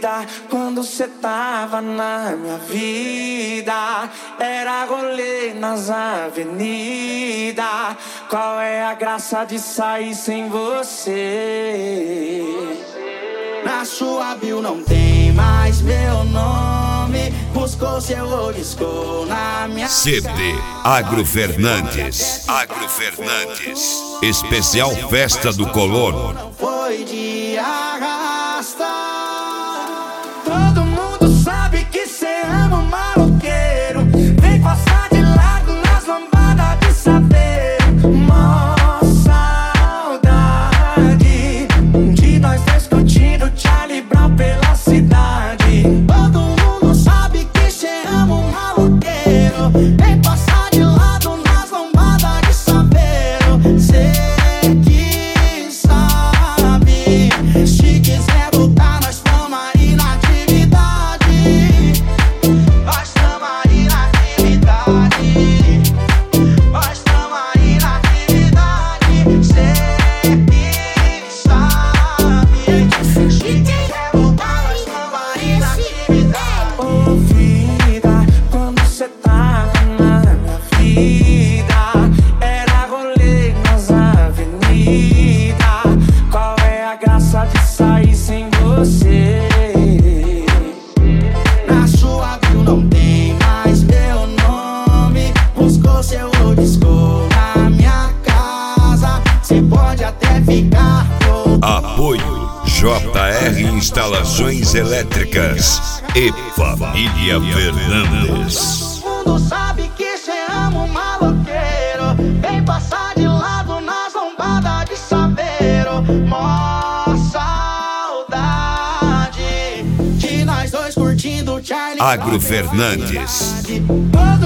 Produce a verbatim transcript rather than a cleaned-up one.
vida, quando cê tava na minha vida, era rolê nas avenidas. Qual é a graça de sair sem você? Na sua bio não tem mais meu nome, buscou seu olisco na minha C D Agro Fernandes. Agro Fernandes. Especial Festa do Colono. Não foi de arrasta. Todo mundo sabe que cê ama o maloqueiro. Vem passar de lado nas lambadas de saber. Mó saudade de nós dois curtindo Charlie Brown pela cidade. Todo mundo sabe que cê ama o maloqueiro. Vem passar de lado nas lambadas de saber. Cê que sabe, se quiser voltar nós tamo aí na atividade. Nós tamo aí na atividade. Nós tamo aí na atividade. Cê que sabe, se quiser voltar nós tamo aí na atividade. Ô vida, quando cê tava na minha vida, era rolê nas avenidas. Qual é a graça de sair sem você? Na sua bio não tem mais meu nome, buscou seu disco na minha casa. Cê pode até ficar com Apoio J R Instalações Elétricas e Família Fernandes. todo mundo sabe que cê ama o maloqueiro. Vem passar de lado nas lombadas de saveiro. Mó saudade de nós dois curtindo Charlie Agro Fernandes. Todo